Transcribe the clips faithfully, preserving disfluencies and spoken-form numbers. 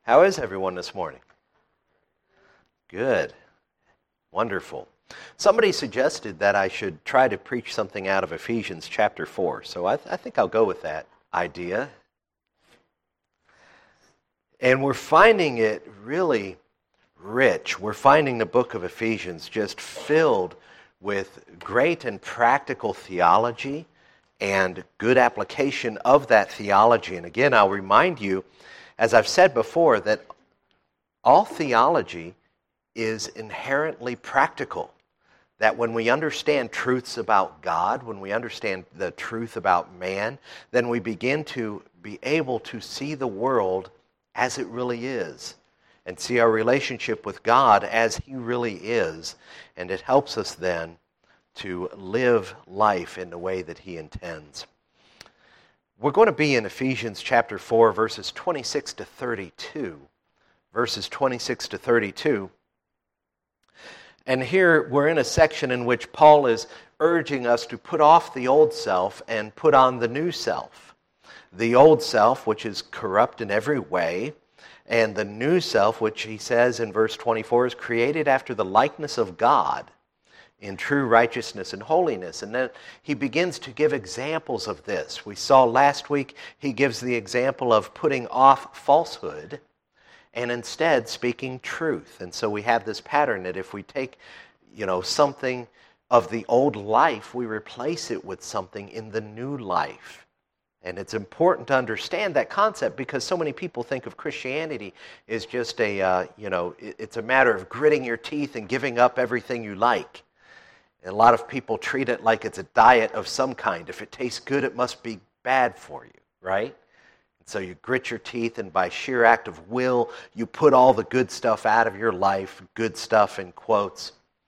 How is everyone this morning? Good. Wonderful. Somebody suggested that I should try to preach something out of Ephesians chapter four, so I, th- I think I'll go with that idea. And we're finding it really rich. We're finding the book of Ephesians just filled with great and practical theology and good application of that theology. And again, I'll remind you, as I've said before, that all theology is inherently practical. That when we understand truths about God, when we understand the truth about man, then we begin to be able to see the world as it really is and see our relationship with God as He really is. And it helps us then to live life in the way that He intends. We're going to be in Ephesians chapter four, verses twenty-six to thirty-two. Verses twenty-six to thirty-two. And here we're in a section in which Paul is urging us to put off the old self and put on the new self. The old self, which is corrupt in every way, and the new self, which he says in verse twenty-four, is created after the likeness of God in true righteousness and holiness. And then he begins to give examples of this. We saw last week he gives the example of putting off falsehood and instead speaking truth. And so we have this pattern that if we take, you know, something of the old life, we replace it with something in the new life. And it's important to understand that concept because so many people think of Christianity as just a, uh, you know, it's a matter of gritting your teeth and giving up everything you like. And a lot of people treat it like it's a diet of some kind. If it tastes good, it must be bad for you, right? So you grit your teeth, and by sheer act of will, you put all the good stuff out of your life, good stuff in quotes,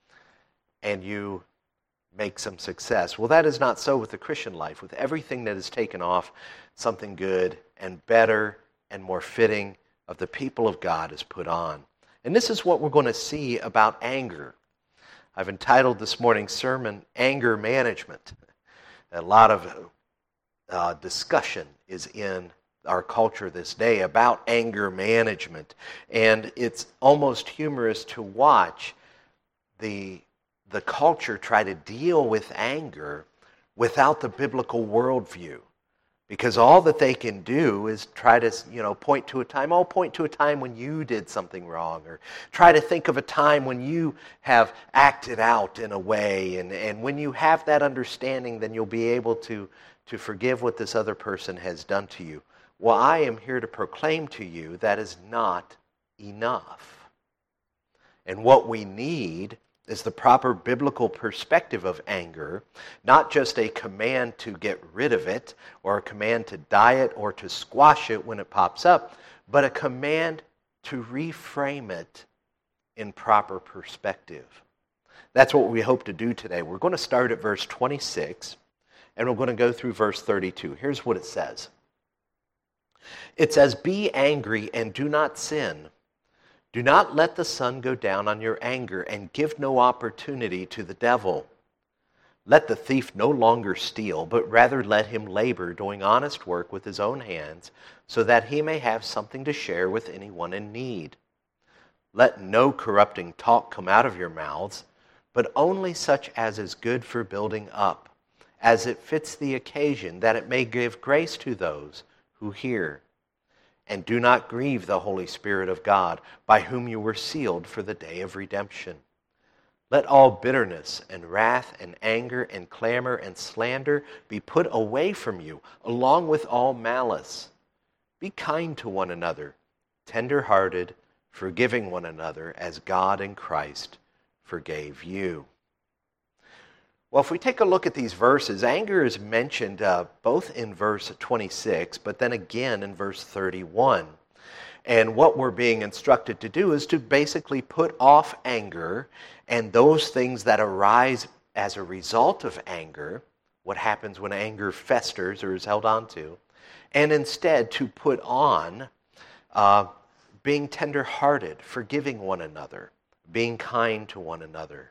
and you make some success. Well, that is not so with the Christian life. With everything that is taken off, something good and better and more fitting of the people of God is put on. And this is what we're going to see about anger. I've entitled this morning's sermon, Anger Management. A lot of uh, discussion is in our culture this day about anger management. And it's almost humorous to watch the, the culture try to deal with anger without the biblical worldview. Because all that they can do is try to, you know, point to a time, oh, point to a time when you did something wrong, or try to think of a time when you have acted out in a way. And, and when you have that understanding, then you'll be able to, to forgive what this other person has done to you. Well, I am here to proclaim to you that is not enough. And what we need is the proper biblical perspective of anger, not just a command to get rid of it, or a command to diet or to squash it when it pops up, but a command to reframe it in proper perspective. That's what we hope to do today. We're going to start at verse twenty-six, and we're going to go through verse thirty-two. Here's what it says. It says, "Be angry and do not sin. Do not let the sun go down on your anger, and give no opportunity to the devil. Let the thief no longer steal, but rather let him labor, doing honest work with his own hands, so that he may have something to share with anyone in need. Let no corrupting talk come out of your mouths, but only such as is good for building up, as it fits the occasion, that it may give grace to those who hear. And do not grieve the Holy Spirit of God, by whom you were sealed for the day of redemption. Let all bitterness and wrath and anger and clamor and slander be put away from you, along with all malice. Be kind to one another, tender-hearted, forgiving one another, as God in Christ forgave you." Well, if we take a look at these verses, anger is mentioned uh, both in verse twenty-six, but then again in verse thirty-one. And what we're being instructed to do is to basically put off anger and those things that arise as a result of anger, what happens when anger festers or is held on to, and instead to put on uh, being tender-hearted, forgiving one another, being kind to one another.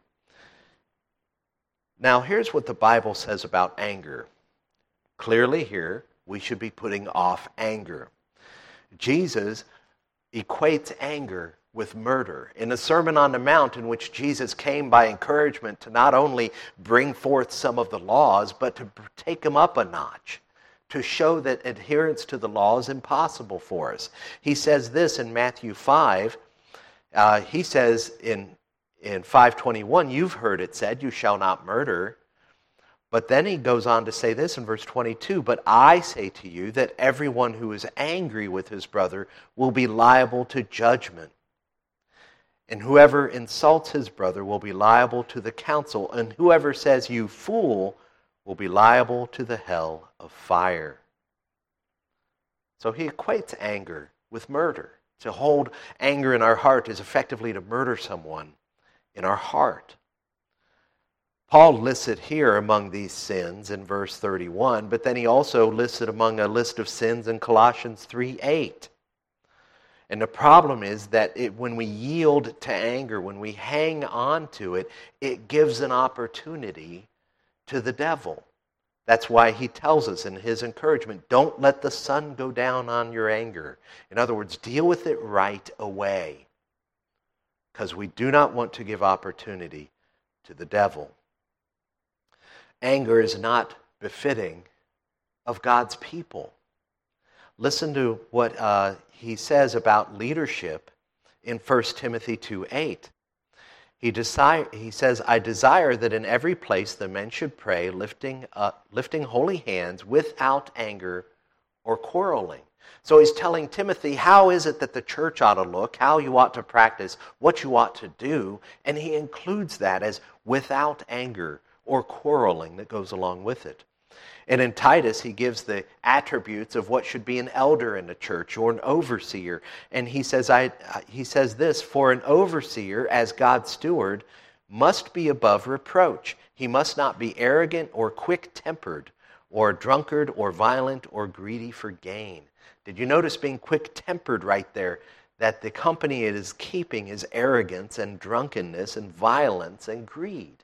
Now, here's what the Bible says about anger. Clearly here, we should be putting off anger. Jesus equates anger with murder. In the Sermon on the Mount, in which Jesus came by encouragement to not only bring forth some of the laws, but to take them up a notch, to show that adherence to the law is impossible for us. He says this in Matthew five. Uh, he says in, in five twenty-one, you've heard it said, you shall not murder. But then he goes on to say this in verse twenty-two, but I say to you that everyone who is angry with his brother will be liable to judgment. And whoever insults his brother will be liable to the council, and whoever says, you fool, will be liable to the hell of fire. So he equates anger with murder. To hold anger in our heart is effectively to murder someone in our heart. Paul lists it here among these sins in verse thirty-one, but then he also lists it among a list of sins in Colossians three eight. And the problem is that it, when we yield to anger, when we hang on to it, it gives an opportunity to the devil. That's why he tells us in his encouragement, don't let the sun go down on your anger. In other words, deal with it right away, because we do not want to give opportunity to the devil. Anger is not befitting of God's people. Listen to what uh, he says about leadership in First Timothy two eight. He, desire, he says, I desire that in every place the men should pray, lifting, up, lifting holy hands without anger or quarreling. So he's telling Timothy how is it that the church ought to look, how you ought to practice, what you ought to do, and he includes that as without anger or quarreling that goes along with it. And in Titus, he gives the attributes of what should be an elder in the church or an overseer. And he says, I, he says this, for an overseer, as God's steward, must be above reproach. He must not be arrogant or quick-tempered or drunkard or violent or greedy for gain. Did you notice being quick-tempered right there? That the company it is keeping is arrogance and drunkenness and violence and greed.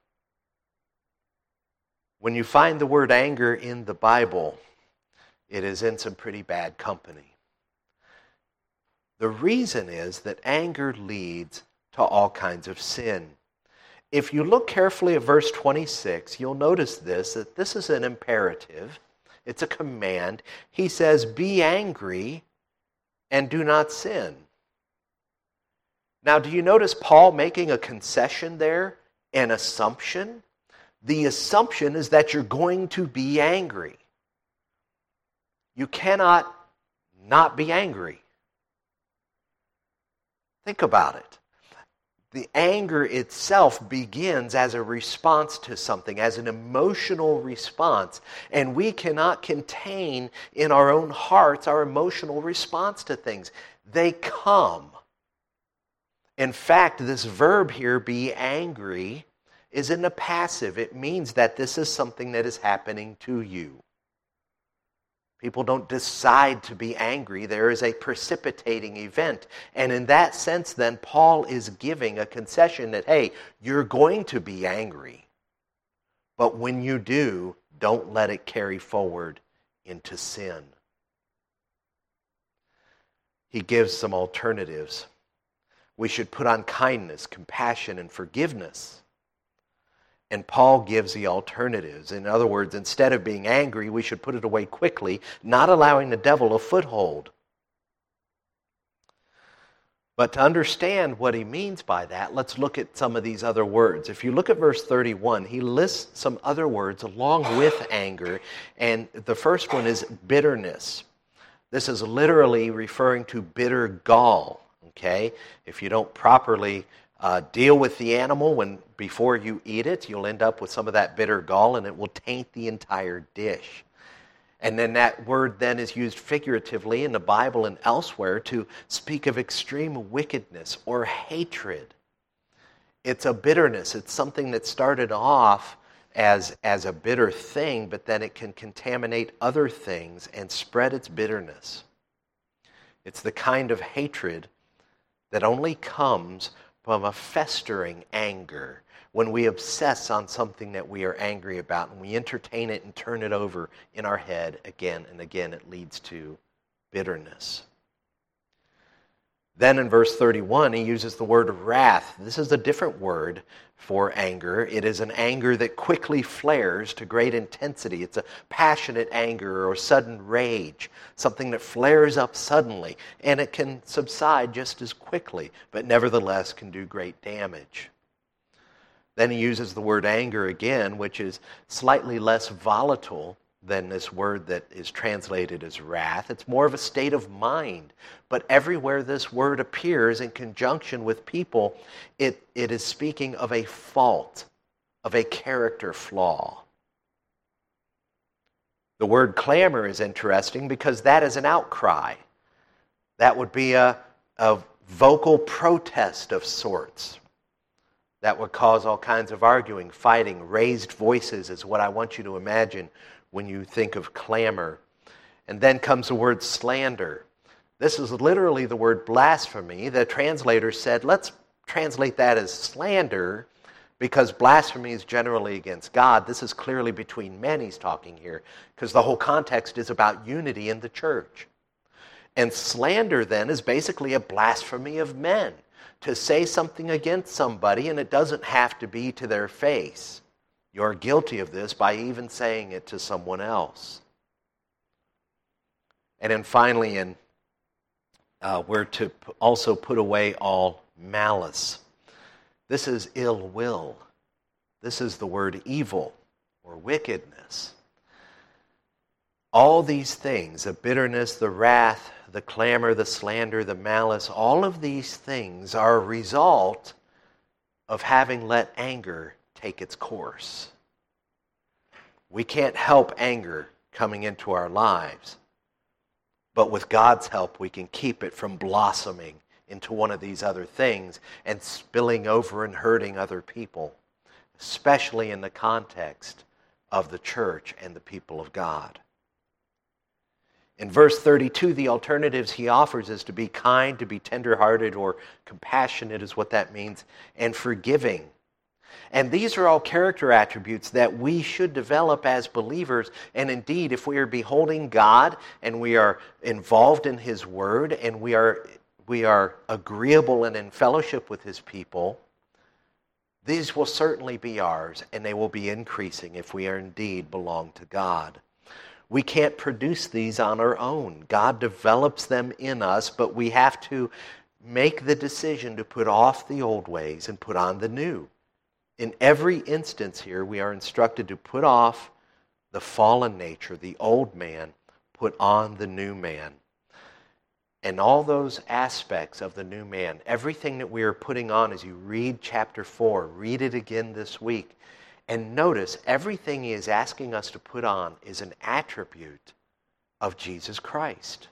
When you find the word anger in the Bible, it is in some pretty bad company. The reason is that anger leads to all kinds of sin. If you look carefully at verse twenty-six, you'll notice this, that this is an imperative. It's a command. He says, be angry and do not sin. Now, do you notice Paul making a concession there, an assumption? The assumption is that you're going to be angry. You cannot not be angry. Think about it. The anger itself begins as a response to something, as an emotional response. And we cannot contain in our own hearts our emotional response to things. They come. In fact, this verb here, be angry, is in the passive. It means that this is something that is happening to you. People don't decide to be angry. There is a precipitating event. And in that sense, then, Paul is giving a concession that, hey, you're going to be angry. But when you do, don't let it carry forward into sin. He gives some alternatives. We should put on kindness, compassion, and forgiveness. And Paul gives the alternatives. In other words, instead of being angry, we should put it away quickly, not allowing the devil a foothold. But to understand what he means by that, let's look at some of these other words. If you look at verse thirty-one, he lists some other words along with anger. And the first one is bitterness. This is literally referring to bitter gall. Okay? If you don't properly Uh, deal with the animal when before you eat it, you'll end up with some of that bitter gall, and it will taint the entire dish. And then that word then is used figuratively in the Bible and elsewhere to speak of extreme wickedness or hatred. It's a bitterness. It's something that started off as, as a bitter thing, but then it can contaminate other things and spread its bitterness. It's the kind of hatred that only comes from a festering anger, when we obsess on something that we are angry about and we entertain it and turn it over in our head again and again, it leads to bitterness. Then in verse thirty-one, he uses the word wrath. This is a different word for anger. It is an anger that quickly flares to great intensity. It's a passionate anger or sudden rage, something that flares up suddenly, and it can subside just as quickly, but nevertheless can do great damage. Then he uses the word anger again, which is slightly less volatile than this word that is translated as wrath. It's more of a state of mind. But everywhere this word appears in conjunction with people, it, it is speaking of a fault, of a character flaw. The word clamor is interesting because that is an outcry. That would be a, a vocal protest of sorts. That would cause all kinds of arguing, fighting, raised voices is what I want you to imagine when you think of clamor. And then comes the word slander. This is literally the word blasphemy. The translators said, let's translate that as slander because blasphemy is generally against God. This is clearly between men he's talking here because the whole context is about unity in the church. And slander then is basically a blasphemy of men. To say something against somebody, and it doesn't have to be to their face. You're guilty of this by even saying it to someone else. And then finally, in, uh, we're to also put away all malice. This is ill will. This is the word evil or wickedness. All these things, the bitterness, the wrath, the clamor, the slander, the malice, all of these things are a result of having let anger take its course. We can't help anger coming into our lives, but with God's help we can keep it from blossoming into one of these other things and spilling over and hurting other people, especially in the context of the church and the people of God. In verse thirty-two, the alternatives he offers is to be kind, to be tenderhearted, or compassionate is what that means, and forgiving. And these are all character attributes that we should develop as believers. And indeed, if we are beholding God and we are involved in His Word and we are, we are agreeable and in fellowship with His people, these will certainly be ours and they will be increasing if we are indeed belong to God. We can't produce these on our own. God develops them in us, but we have to make the decision to put off the old ways and put on the new. In every instance here, we are instructed to put off the fallen nature, the old man, put on the new man. And all those aspects of the new man, everything that we are putting on as you read chapter four, read it again this week, and notice everything he is asking us to put on is an attribute of Jesus Christ.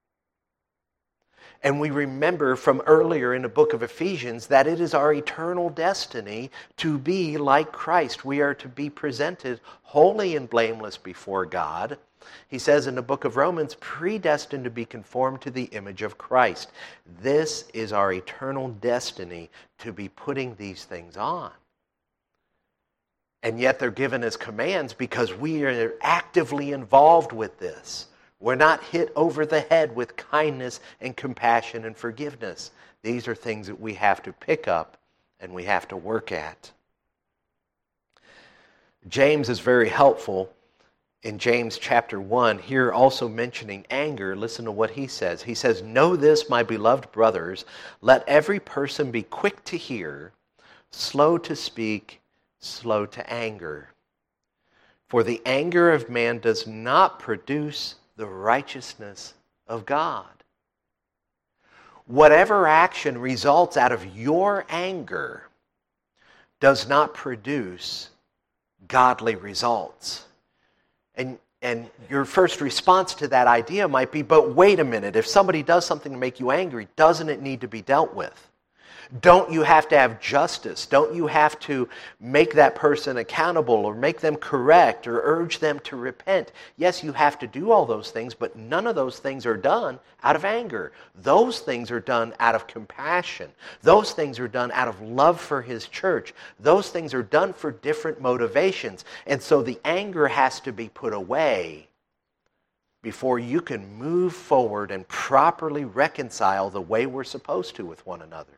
And we remember from earlier in the book of Ephesians that it is our eternal destiny to be like Christ. We are to be presented holy and blameless before God. He says in the book of Romans, predestined to be conformed to the image of Christ. This is our eternal destiny to be putting these things on. And yet they're given as commands because we are actively involved with this. We're not hit over the head with kindness and compassion and forgiveness. These are things that we have to pick up and we have to work at. James is very helpful in James chapter one, here also mentioning anger. Listen to what he says. He says, "Know this, my beloved brothers, let every person be quick to hear, slow to speak, slow to anger. For the anger of man does not produce the righteousness of God." Whatever action results out of your anger does not produce godly results. And, and your first response to that idea might be, but wait a minute, if somebody does something to make you angry, doesn't it need to be dealt with? Don't you have to have justice? Don't you have to make that person accountable or make them correct or urge them to repent? Yes, you have to do all those things, but none of those things are done out of anger. Those things are done out of compassion. Those things are done out of love for His church. Those things are done for different motivations. And so the anger has to be put away before you can move forward and properly reconcile the way we're supposed to with one another.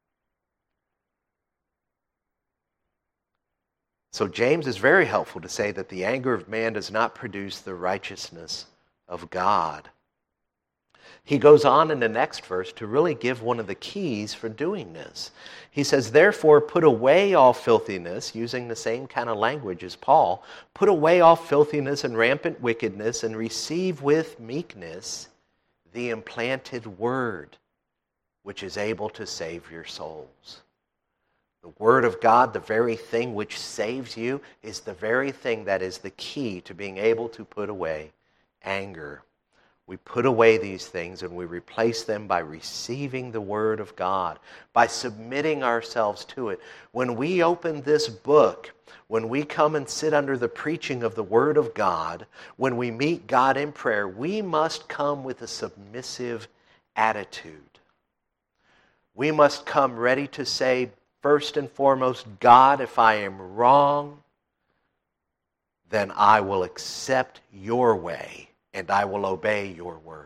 So James is very helpful to say that the anger of man does not produce the righteousness of God. He goes on in the next verse to really give one of the keys for doing this. He says, therefore, put away all filthiness, using the same kind of language as Paul. Put away all filthiness and rampant wickedness, and receive with meekness the implanted word, which is able to save your souls. The Word of God, the very thing which saves you, is the very thing that is the key to being able to put away anger. We put away these things and we replace them by receiving the Word of God, by submitting ourselves to it. When we open this book, when we come and sit under the preaching of the Word of God, when we meet God in prayer, we must come with a submissive attitude. We must come ready to say, first and foremost, God, if I am wrong, then I will accept your way and I will obey your word.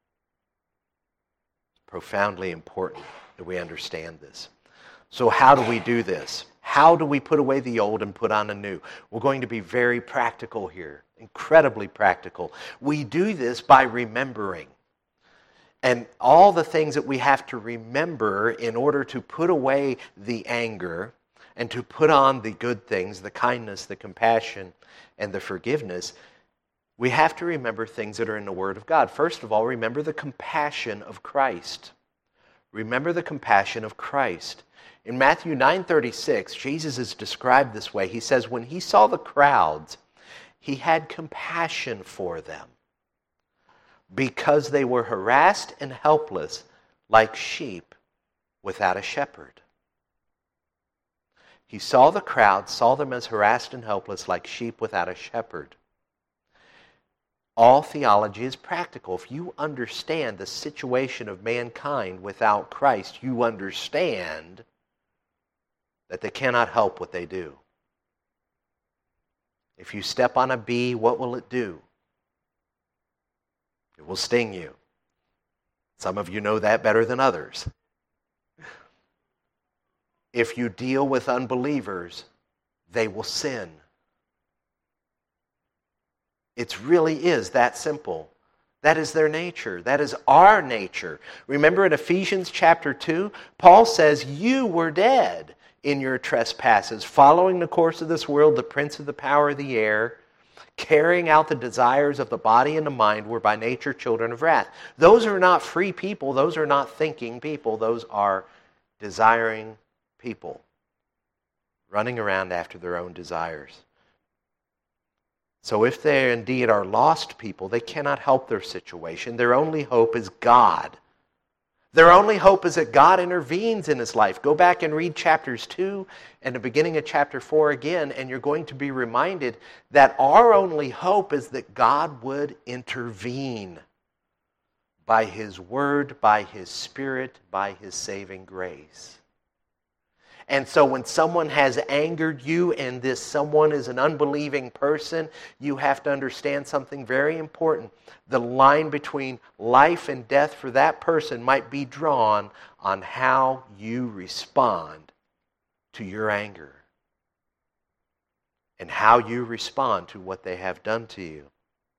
It's profoundly important that we understand this. So how do we do this? How do we put away the old and put on a new? We're going to be very practical here, incredibly practical. We do this by remembering. And all the things that we have to remember in order to put away the anger and to put on the good things, the kindness, the compassion, and the forgiveness, we have to remember things that are in the Word of God. First of all, remember the compassion of Christ. Remember the compassion of Christ. In Matthew nine thirty-six, Jesus is described this way. He says, when he saw the crowds, he had compassion for them, because they were harassed and helpless like sheep without a shepherd. He saw the crowd, saw them as harassed and helpless like sheep without a shepherd. All theology is practical. If you understand the situation of mankind without Christ, you understand that they cannot help what they do. If you step on a bee, what will it do? It will sting you. Some of you know that better than others. If you deal with unbelievers, they will sin. It really is that simple. That is their nature. That is our nature. Remember in Ephesians chapter two, Paul says, you were dead in your trespasses, following the course of this world, the prince of the power of the air, carrying out the desires of the body and the mind, were by nature children of wrath. Those are not free people. Those are not thinking people. Those are desiring people, running around after their own desires. So if they indeed are lost people, they cannot help their situation. Their only hope is God. Their only hope is that God intervenes in his life. Go back and read chapters two and the beginning of chapter four again, and you're going to be reminded that our only hope is that God would intervene by his word, by his Spirit, by his saving grace. And so when someone has angered you and this someone is an unbelieving person, you have to understand something very important. The line between life and death for that person might be drawn on how you respond to your anger and how you respond to what they have done to you.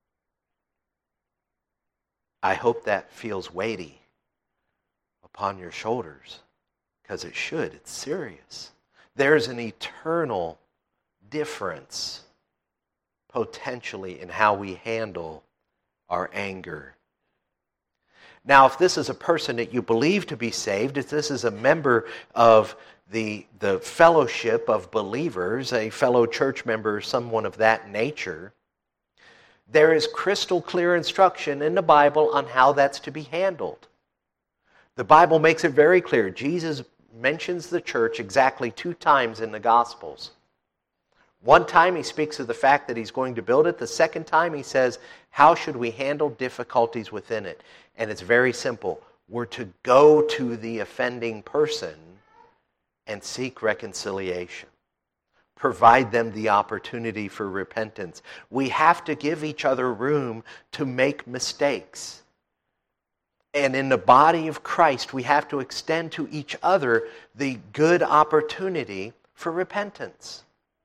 I hope that feels weighty upon your shoulders. Because it should. It's serious. There's an eternal difference, potentially, in how we handle our anger. Now, if this is a person that you believe to be saved, if this is a member of the, the fellowship of believers, a fellow church member, someone of that nature, there is crystal clear instruction in the Bible on how that's to be handled. The Bible makes it very clear. Jesus mentions the church exactly two times in the Gospels. One time he speaks of the fact that he's going to build it. The second time he says, how should we handle difficulties within it? And it's very simple. We're to go to the offending person and seek reconciliation. provide them the opportunity for repentance. We have to give each other room to make mistakes. And in the body of Christ, we have to extend to each other the good opportunity for repentance.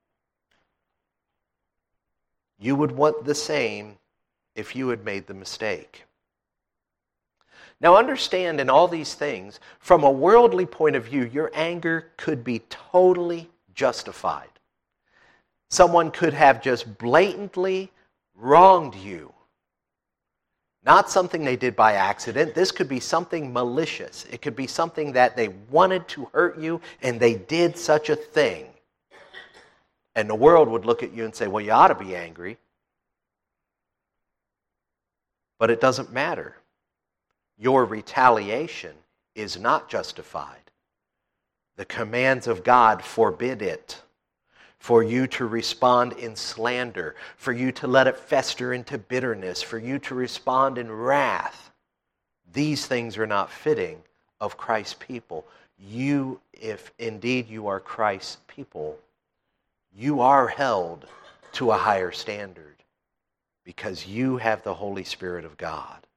You would want the same if you had made the mistake. Now understand in all these things, from a worldly point of view, your anger could be totally justified. Someone could have just blatantly wronged you. Not something they did by accident. This could be something malicious. It could be something that they wanted to hurt you and they did such a thing. And the world would look at you and say, well, you ought to be angry. But it doesn't matter. Your retaliation is not justified. The commands of God forbid it. For you to respond in slander, for you to let it fester into bitterness, for you to respond in wrath. These things are not fitting of Christ's people. You, if indeed you are Christ's people, you are held to a higher standard because you have the Holy Spirit of God.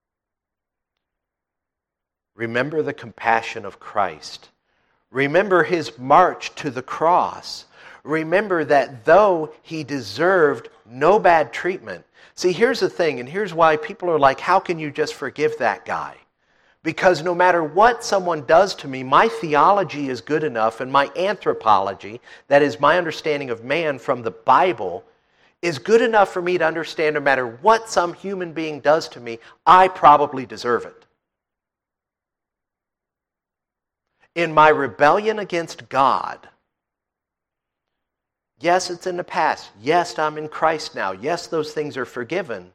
Remember the compassion of Christ. Remember his march to the cross. Remember that though he deserved no bad treatment. See, here's the thing, and here's why people are like, how can you just forgive that guy? Because no matter what someone does to me, my theology is good enough, and my anthropology, that is my understanding of man from the Bible, is good enough for me to understand no matter what some human being does to me, I probably deserve it. In my rebellion against God, yes, it's in the past. Yes, I'm in Christ now. Yes, those things are forgiven.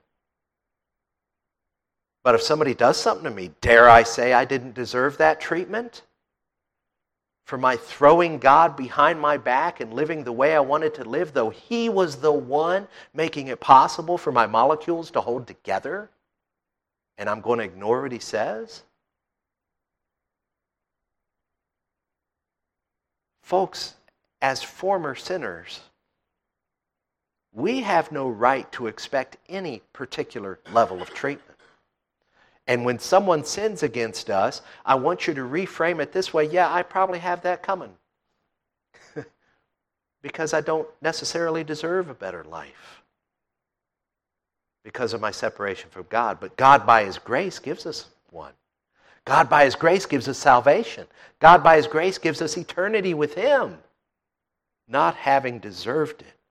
But if somebody does something to me, dare I say I didn't deserve that treatment? For my throwing God behind my back and living the way I wanted to live, though he was the one making it possible for my molecules to hold together, and I'm going to ignore what he says? Folks, as former sinners, we have no right to expect any particular level of treatment. And when someone sins against us, I want you to reframe it this way. Yeah, I probably have that coming. Because I don't necessarily deserve a better life. Because of my separation from God. But God, by his grace, gives us one. God, by his grace, gives us salvation. God, by his grace, gives us eternity with him. Not having deserved it.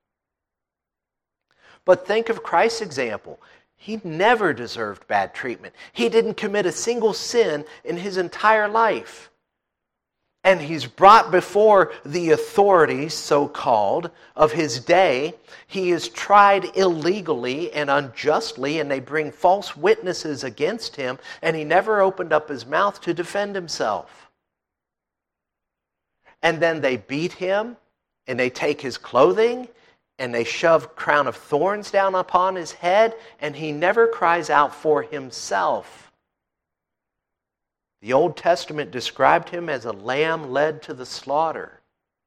But think of Christ's example. He never deserved bad treatment. He didn't commit a single sin in his entire life. And he's brought before the authorities, so-called, of his day. He is tried illegally and unjustly, and they bring false witnesses against him, and he never opened up his mouth to defend himself. And then they beat him, and they take his clothing, and they shove a crown of thorns down upon his head, and he never cries out for himself. The Old Testament described him as a lamb led to the slaughter.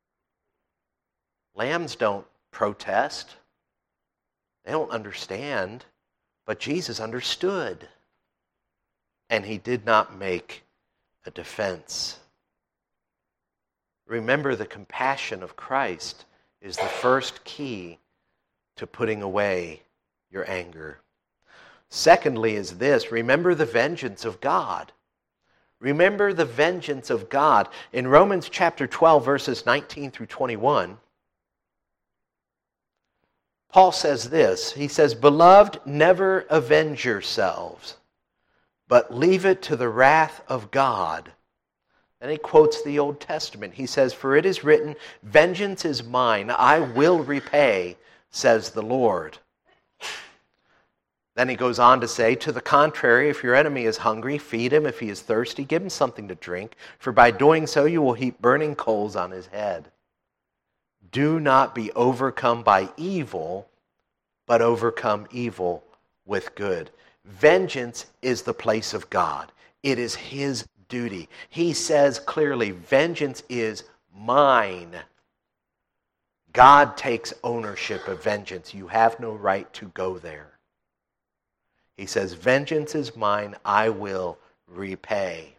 Lambs don't protest. They don't understand. But Jesus understood. And he did not make a defense. Remember, the compassion of Christ is the first key to putting away your anger. Secondly is this, remember the vengeance of God. Remember the vengeance of God. In Romans chapter twelve, verses nineteen through twenty-one, Paul says this. He says, "Beloved, never avenge yourselves, but leave it to the wrath of God." And he quotes the Old Testament. He says, "For it is written, vengeance is mine, I will repay, says the Lord." Then he goes on to say, "To the contrary, if your enemy is hungry, feed him. If he is thirsty, give him something to drink. For by doing so, you will heap burning coals on his head. Do not be overcome by evil, but overcome evil with good." Vengeance is the place of God. It is his duty. He says clearly, vengeance is mine. God takes ownership of vengeance. You have no right to go there. He says, vengeance is mine, I will repay.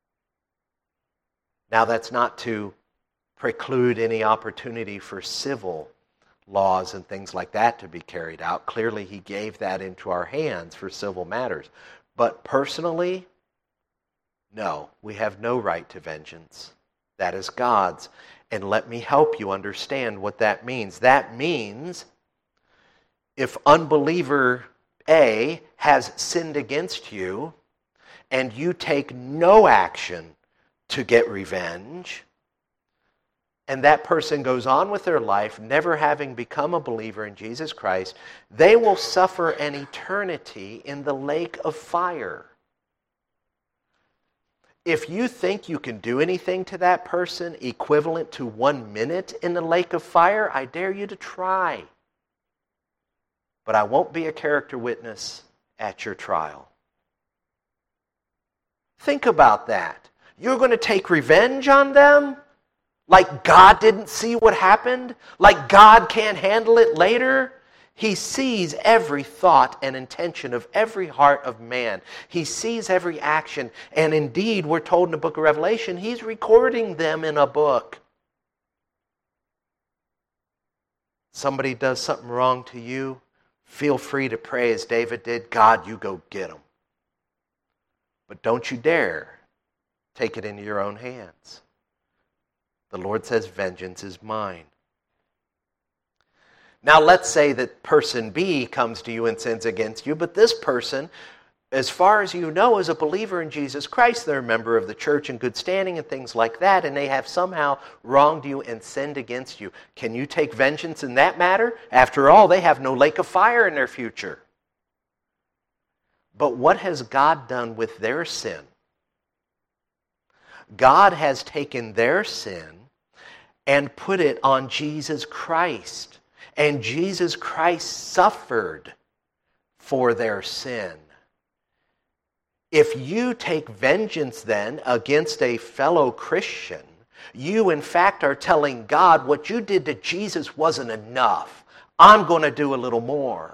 Now that's not to preclude any opportunity for civil laws and things like that to be carried out. Clearly he gave that into our hands for civil matters. But personally, no, we have no right to vengeance. That is God's. And let me help you understand what that means. That means if unbeliever A has sinned against you and you take no action to get revenge, and that person goes on with their life never having become a believer in Jesus Christ, they will suffer an eternity in the lake of fire. If you think you can do anything to that person equivalent to one minute in the lake of fire, I dare you to try. But I won't be a character witness at your trial. Think about that. You're going to take revenge on them? Like God didn't see what happened? Like God can't handle it later? He sees every thought and intention of every heart of man. He sees every action. And indeed, we're told in the book of Revelation, He's recording them in a book. Somebody does something wrong to you, feel free to pray as David did, God, you go get them. But don't you dare take it into your own hands. The Lord says, vengeance is mine. Now let's say that person B comes to you and sins against you, but this person, as far as you know, is a believer in Jesus Christ. They're a member of the church in good standing and things like that, and they have somehow wronged you and sinned against you. Can you take vengeance in that matter? After all, they have no lake of fire in their future. But what has God done with their sin? God has taken their sin and put it on Jesus Christ. And Jesus Christ suffered for their sin. If you take vengeance then against a fellow Christian, you in fact are telling God what you did to Jesus wasn't enough. I'm going to do a little more.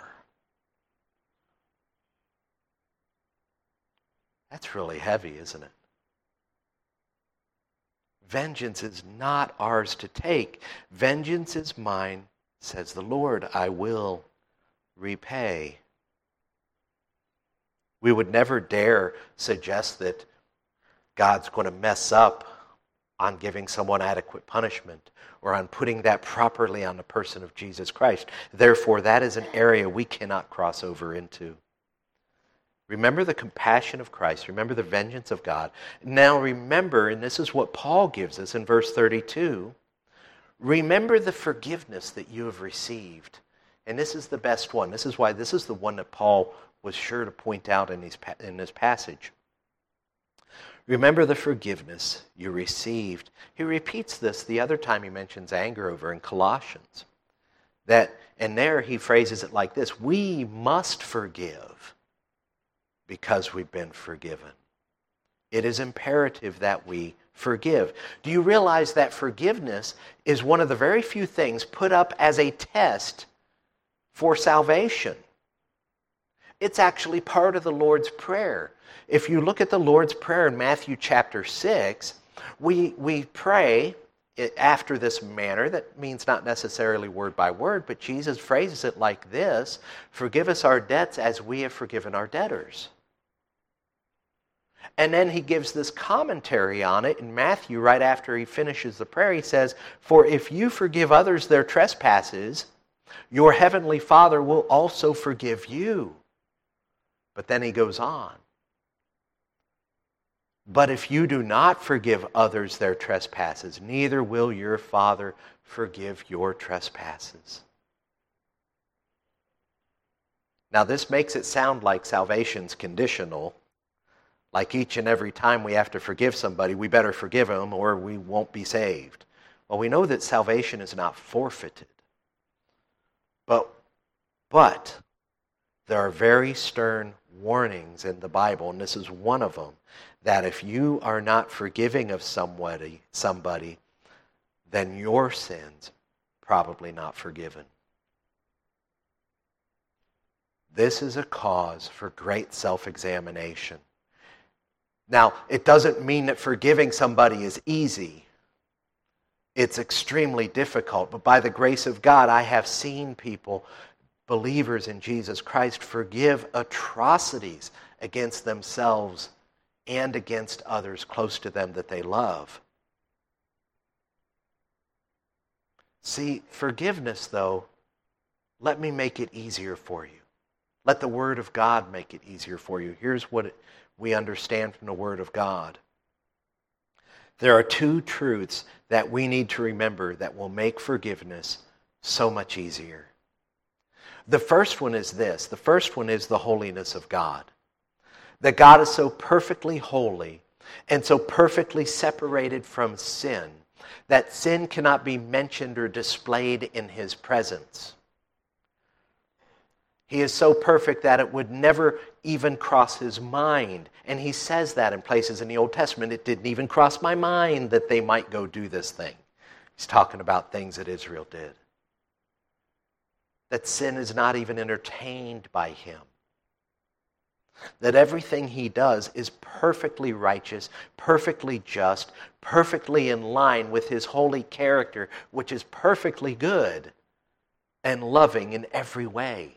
That's really heavy, isn't it? Vengeance is not ours to take. Vengeance is mine, says the Lord. I will repay. We would never dare suggest that God's going to mess up on giving someone adequate punishment or on putting that properly on the person of Jesus Christ. Therefore, that is an area we cannot cross over into. Remember the compassion of Christ. Remember the vengeance of God. Now remember, and this is what Paul gives us in verse thirty-two, remember the forgiveness that you have received. And this is the best one. This is why this is the one that Paul was sure to point out in, these, in this passage. Remember the forgiveness you received. He repeats this the other time he mentions anger over in Colossians. That, and there he phrases it like this: we must forgive because we've been forgiven. It is imperative that we forgive. Do you realize that forgiveness is one of the very few things put up as a test for salvation? It's actually part of the Lord's Prayer. If you look at the Lord's Prayer in Matthew chapter six, we, we pray after this manner. That means not necessarily word by word, but Jesus phrases it like this: forgive us our debts as we have forgiven our debtors. And then he gives this commentary on it in Matthew right after he finishes the prayer. He says, for if you forgive others their trespasses, your heavenly Father will also forgive you. But then he goes on. But if you do not forgive others their trespasses, neither will your Father forgive your trespasses. Now this makes it sound like salvation's conditional. Like each and every time we have to forgive somebody, we better forgive them or we won't be saved. Well, we know that salvation is not forfeited. But, but there are very stern warnings in the Bible, and this is one of them, that if you are not forgiving of somebody, somebody, then your sins probably not forgiven. This is a cause for great self-examination. Now, it doesn't mean that forgiving somebody is easy. It's extremely difficult, but by the grace of God, I have seen people, believers in Jesus Christ, forgive atrocities against themselves and against others close to them that they love. See, forgiveness, though, let me make it easier for you. Let the Word of God make it easier for you. Here's what it, we understand from the Word of God. There are two truths that we need to remember that will make forgiveness so much easier. The first one is this. The first one is the holiness of God. That God is so perfectly holy and so perfectly separated from sin that sin cannot be mentioned or displayed in His presence. He is so perfect that it would never even cross His mind. And He says that in places in the Old Testament. It didn't even cross my mind that they might go do this thing. He's talking about things that Israel did. That sin is not even entertained by Him. That everything He does is perfectly righteous, perfectly just, perfectly in line with His holy character, which is perfectly good and loving in every way.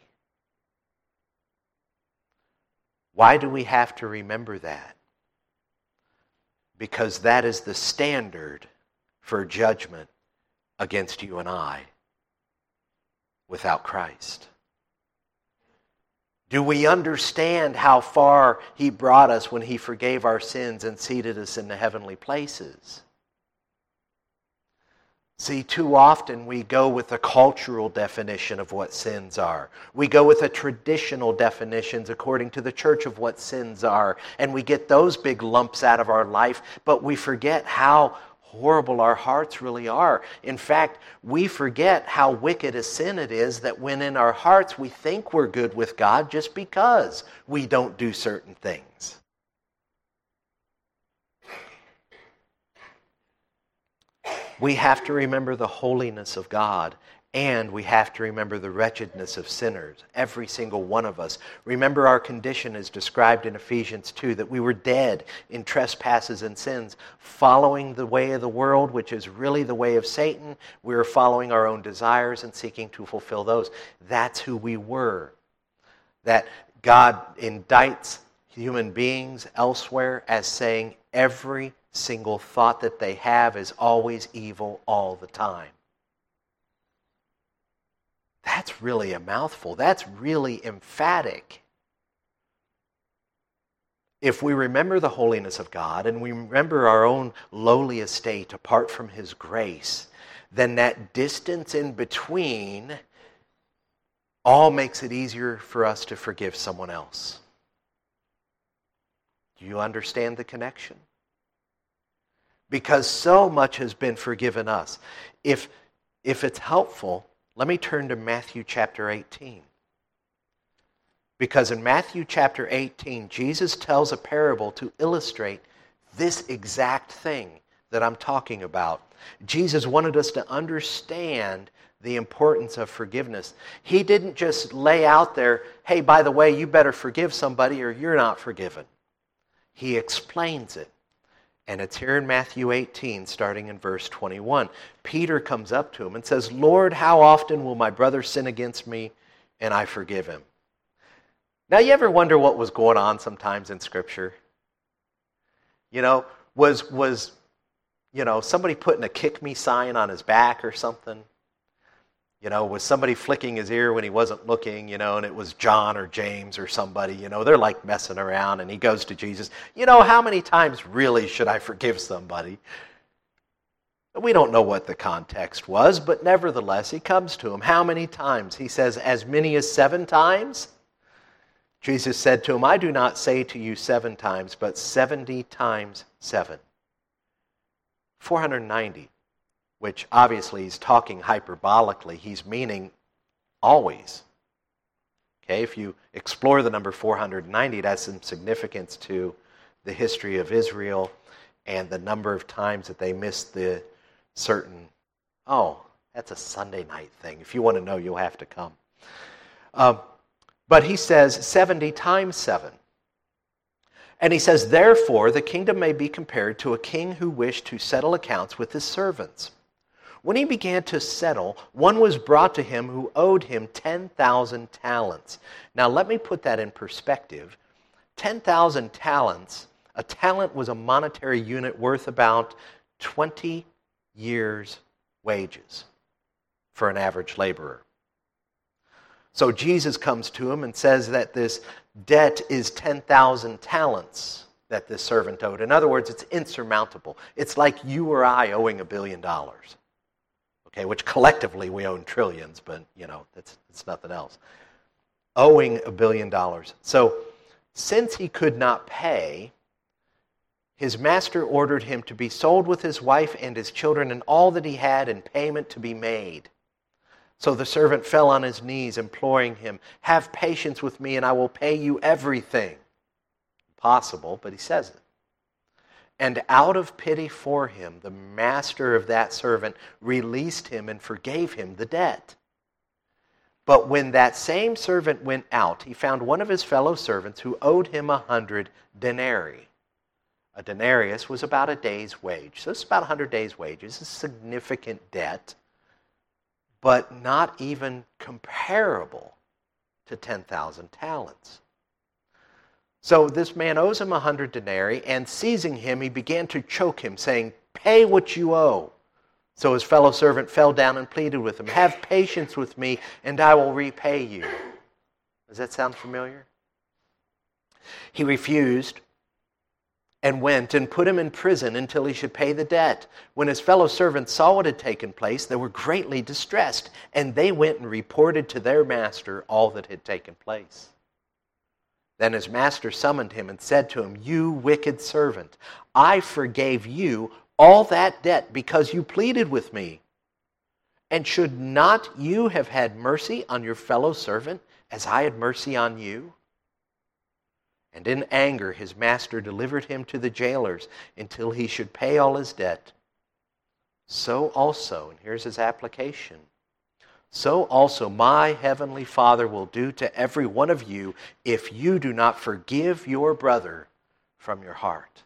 Why do we have to remember that? Because that is the standard for judgment against you and I without Christ. Do we understand how far He brought us when He forgave our sins and seated us in the heavenly places? See, too often we go with a cultural definition of what sins are. We go with a traditional definitions according to the church of what sins are. And we get those big lumps out of our life, but we forget how horrible our hearts really are. In fact, we forget how wicked a sin it is that when in our hearts we think we're good with God just because we don't do certain things. We have to remember the holiness of God, and we have to remember the wretchedness of sinners, every single one of us. Remember our condition is described in Ephesians two, that we were dead in trespasses and sins, following the way of the world, which is really the way of Satan. We were following our own desires and seeking to fulfill those. That's who we were. That God indicts human beings elsewhere as saying every single thought that they have is always evil all the time. That's really a mouthful. That's really emphatic. If we remember the holiness of God and we remember our own lowly estate apart from His grace, then that distance in between all makes it easier for us to forgive someone else. Do you understand the connection? Because so much has been forgiven us. If, if it's helpful, let me turn to Matthew chapter eighteen. Because in Matthew chapter eighteen, Jesus tells a parable to illustrate this exact thing that I'm talking about. Jesus wanted us to understand the importance of forgiveness. He didn't just lay out there, hey, by the way, you better forgive somebody or you're not forgiven. He explains it. And it's here in Matthew eighteen, starting in verse twenty-one. Peter comes up to him and says, Lord, how often will my brother sin against me and I forgive him? Now, you ever wonder what was going on sometimes in Scripture? You know, was, was you know, somebody putting a kick me sign on his back or something? You know, was somebody flicking his ear when he wasn't looking, you know, and it was John or James or somebody, you know, they're like messing around, and he goes to Jesus, you know, how many times really should I forgive somebody? We don't know what the context was, but nevertheless, he comes to him. How many times? He says, as many as seven times? Jesus said to him, I do not say to you seven times, but seventy times seven. four hundred ninety. Which obviously he's talking hyperbolically. He's meaning always. Okay, if you explore the number four hundred ninety, it has some significance to the history of Israel and the number of times that they missed the certain, oh, That's a Sunday night thing. If you want to know, you'll have to come. Um, but he says seventy times seven. And he says, therefore, the kingdom may be compared to a king who wished to settle accounts with his servants. When he began to settle, one was brought to him who owed him ten thousand talents. Now, let me put that in perspective. ten thousand talents, a talent was a monetary unit worth about twenty years' wages for an average laborer. So Jesus comes to him and says that this debt is ten thousand talents that this servant owed. In other words, it's insurmountable. It's like you or I owing a billion dollars. Okay, which collectively we own trillions, but, you know, it's, it's nothing else. Owing a billion dollars. So, since he could not pay, his master ordered him to be sold with his wife and his children and all that he had, and payment to be made. So the servant fell on his knees, imploring him, have patience with me and I will pay you everything. Impossible, but he says it. And out of pity for him, the master of that servant released him and forgave him the debt. But when that same servant went out, he found one of his fellow servants who owed him a hundred denarii. A denarius was about a day's wage. So it's about a hundred days' wages. It's a significant debt, but not even comparable to ten thousand talents. So this man owes him a hundred denarii, and seizing him, he began to choke him, saying, pay what you owe. So his fellow servant fell down and pleaded with him, have patience with me, and I will repay you. Does that sound familiar? He refused and went and put him in prison until he should pay the debt. When his fellow servants saw what had taken place, they were greatly distressed, and they went and reported to their master all that had taken place. Then his master summoned him and said to him, you wicked servant, I forgave you all that debt because you pleaded with me. And should not you have had mercy on your fellow servant as I had mercy on you? And in anger his master delivered him to the jailers until he should pay all his debt. So also, and here's his application, so also my heavenly Father will do to every one of you if you do not forgive your brother from your heart.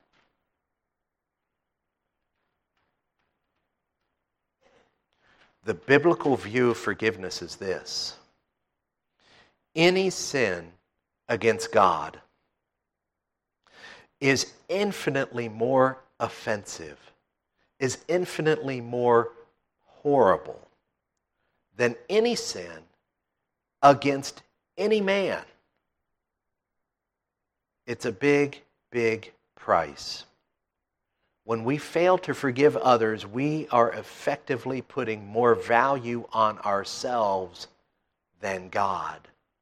The biblical view of forgiveness is this: any sin against God is infinitely more offensive, is infinitely more horrible than any sin against any man. It's a big, big price. When we fail to forgive others, we are effectively putting more value on ourselves than God.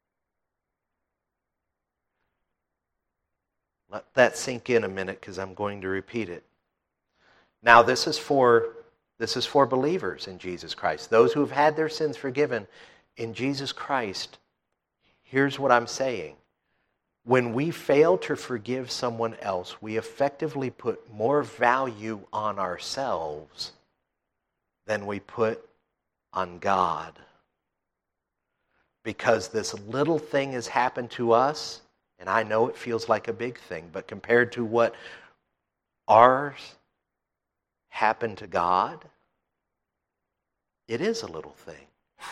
Let that sink in a minute, because I'm going to repeat it. Now, this is for this is for believers in Jesus Christ. Those who have had their sins forgiven in Jesus Christ. Here's what I'm saying. When we fail to forgive someone else, we effectively put more value on ourselves than we put on God. Because this little thing has happened to us, and I know it feels like a big thing, but compared to what ours happened to God, it is a little thing.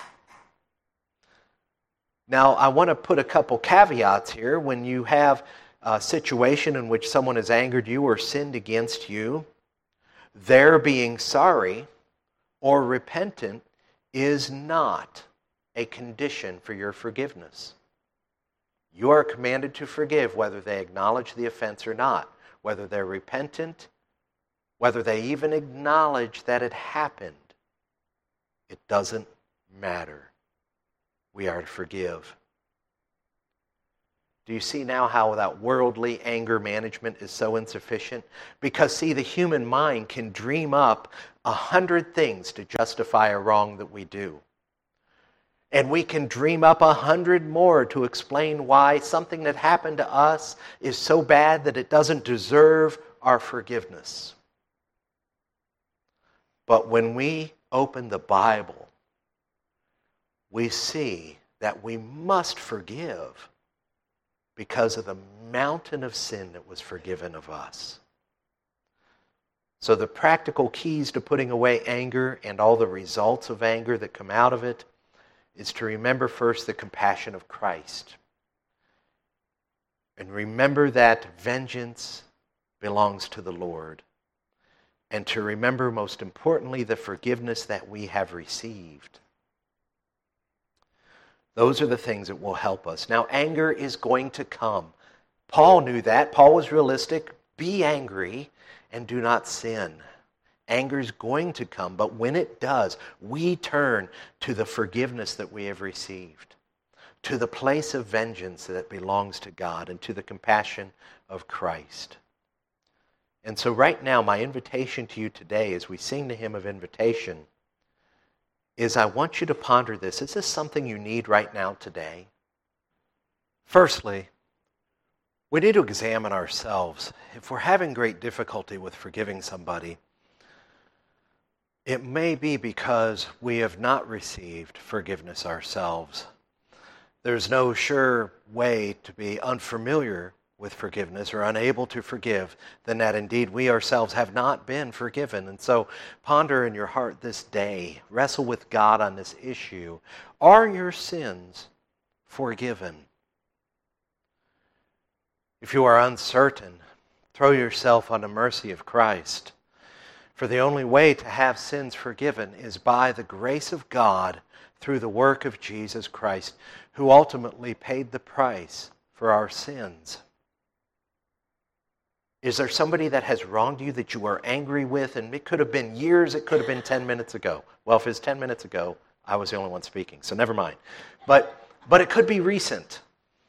Now, I want to put a couple caveats here. When you have a situation in which someone has angered you or sinned against you, their being sorry or repentant is not a condition for your forgiveness. You are commanded to forgive whether they acknowledge the offense or not, whether they're repentant, whether they even acknowledge that it happened. It doesn't matter. We are to forgive. Do you see now how that worldly anger management is so insufficient? Because, see, the human mind can dream up a hundred things to justify a wrong that we do. And we can dream up a hundred more to explain why something that happened to us is so bad that it doesn't deserve our forgiveness. But when we open the Bible, we see that we must forgive because of the mountain of sin that was forgiven of us. So the practical keys to putting away anger and all the results of anger that come out of it is to remember first the compassion of Christ. And remember that vengeance belongs to the Lord. And to remember, most importantly, the forgiveness that we have received. Those are the things that will help us. Now, anger is going to come. Paul knew that. Paul was realistic. Be angry and do not sin. Anger is going to come, but when it does, we turn to the forgiveness that we have received, to the place of vengeance that belongs to God, and to the compassion of Christ. And so right now, my invitation to you today, as we sing the hymn of invitation, is I want you to ponder this. Is this something you need right now today? Firstly, we need to examine ourselves. If we're having great difficulty with forgiving somebody, it may be because we have not received forgiveness ourselves. There's no sure way to be unfamiliar with forgiveness or unable to forgive than that indeed we ourselves have not been forgiven. And so ponder in your heart this day. Wrestle with God on this issue. Are your sins forgiven? If you are uncertain, throw yourself on the mercy of Christ. For the only way to have sins forgiven is by the grace of God through the work of Jesus Christ, who ultimately paid the price for our sins. Is there somebody that has wronged you that you are angry with? And it could have been years, it could have been ten minutes ago. Well, if it's ten minutes ago, I was the only one speaking, so never mind. But, but it could be recent.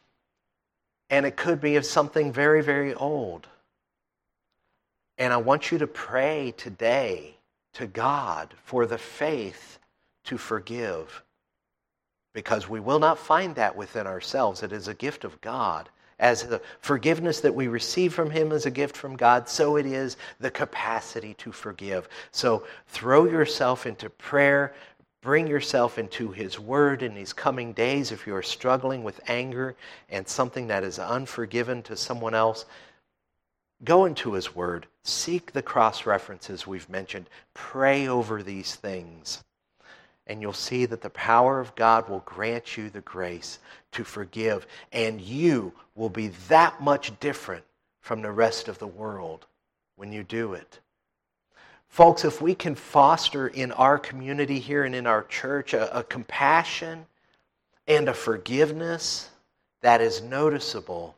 And it could be of something very, very old. And I want you to pray today to God for the faith to forgive. Because we will not find that within ourselves. It is a gift of God. As the forgiveness that we receive from Him is a gift from God, so it is the capacity to forgive. So throw yourself into prayer. Bring yourself into His Word in these coming days. If you are struggling with anger and something that is unforgiven to someone else, go into His Word. Seek the cross-references we've mentioned. Pray over these things. And you'll see that the power of God will grant you the grace to forgive. And you will be that much different from the rest of the world when you do it. Folks, if we can foster in our community here and in our church a, a compassion and a forgiveness that is noticeable,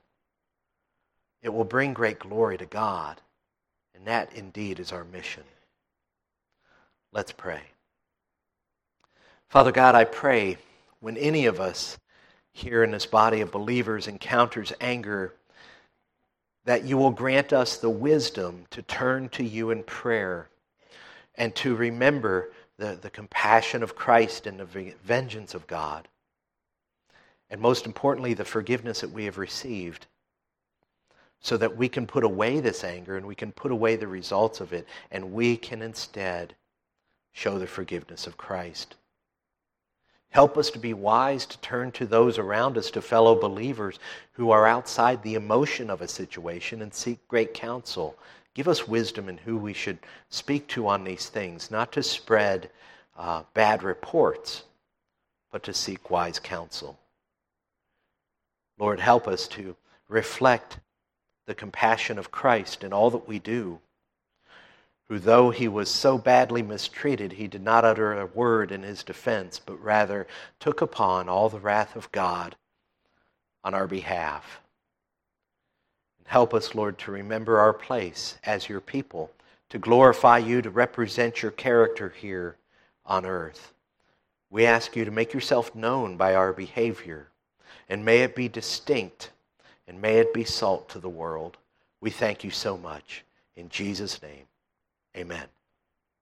it will bring great glory to God. And that indeed is our mission. Let's pray. Father God, I pray when any of us here in this body of believers encounters anger, that you will grant us the wisdom to turn to you in prayer and to remember the, the compassion of Christ and the vengeance of God. And most importantly, the forgiveness that we have received, so that we can put away this anger and we can put away the results of it, and we can instead show the forgiveness of Christ. Help us to be wise to turn to those around us, to fellow believers who are outside the emotion of a situation, and seek great counsel. Give us wisdom in who we should speak to on these things, not to spread uh, bad reports, but to seek wise counsel. Lord, help us to reflect the compassion of Christ in all that we do, who, though he was so badly mistreated, he did not utter a word in his defense, but rather took upon all the wrath of God on our behalf. And help us, Lord, to remember our place as your people, to glorify you, to represent your character here on earth. We ask you to make yourself known by our behavior, and may it be distinct, and may it be salt to the world. We thank you so much. In Jesus' name. Amen.